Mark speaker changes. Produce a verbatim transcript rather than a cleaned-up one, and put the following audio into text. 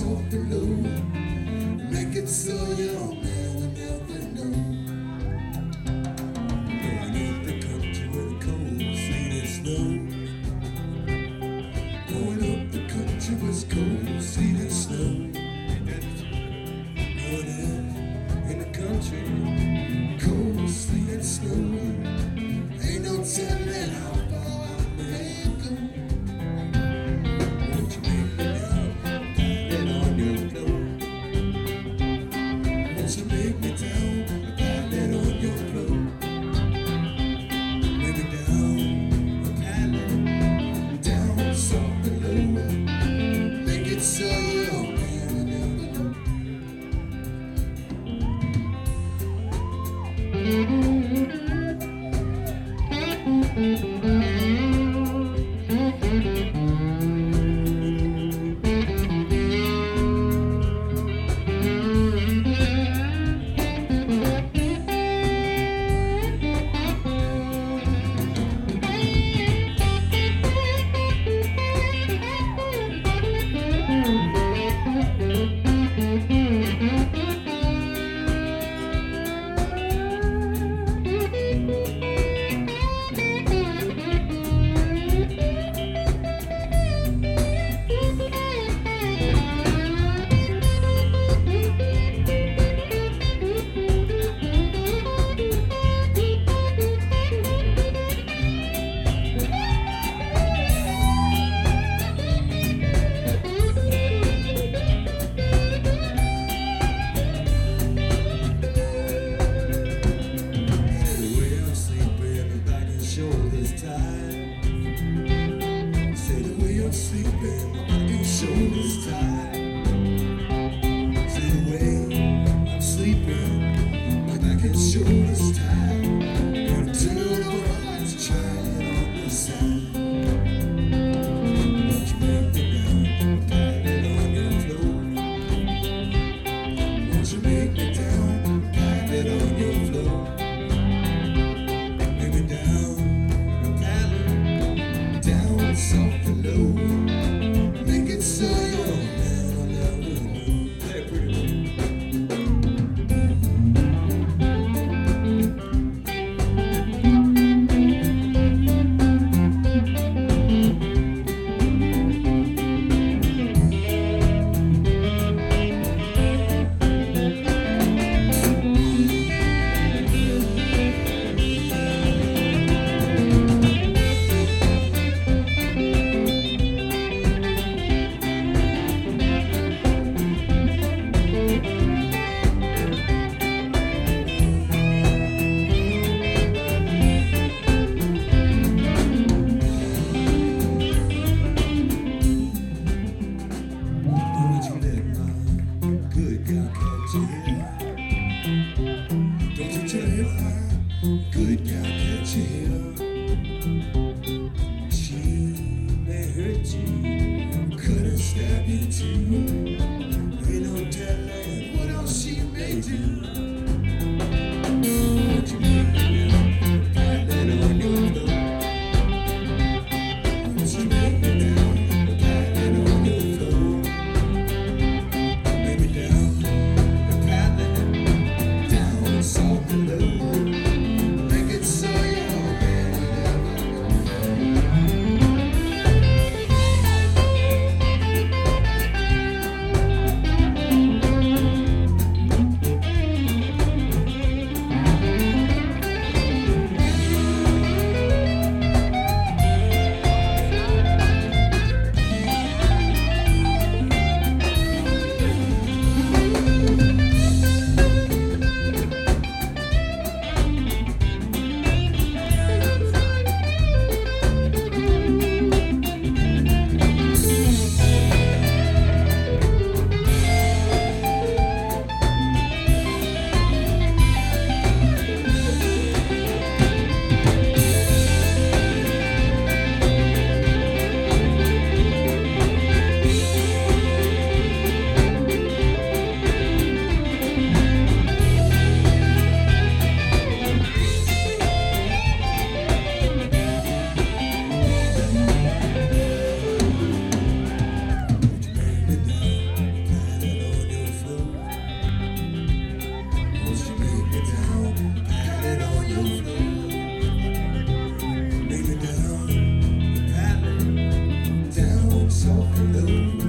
Speaker 1: soft below. Make it so your man will never know. Going up the country with the cold, sleet and snow. Going up the country with cold, sleet and snow. Going up in the country, cold, sleet and snow. Ain't no telling how far I may go. Won't you make me down, pilot on your floor? Won't you make me down, pilot on your floor? Make me down, pilot, down soft below. Make it so your man will never know. Sleeping, my shoulders tired. Say the way I'm sleeping, my back and shoulders tired. Got two hearts trying on the side. Won't you make me down, pilot on your floor? Won't you make me down, pilot on your floor? Make me down, pilot, down soft and low. Make it so your man will never know. Play it pretty. Don't you tell her, good gal, can't you hear? She may hurt you, could have stabbed you too. Ain't no telling what else she may do. Won't you make me down, pilot on your floor? Won't you make me down, pilot on your floor? Make me down, pilot, down soft below. Make it so your man will never know. myself in love.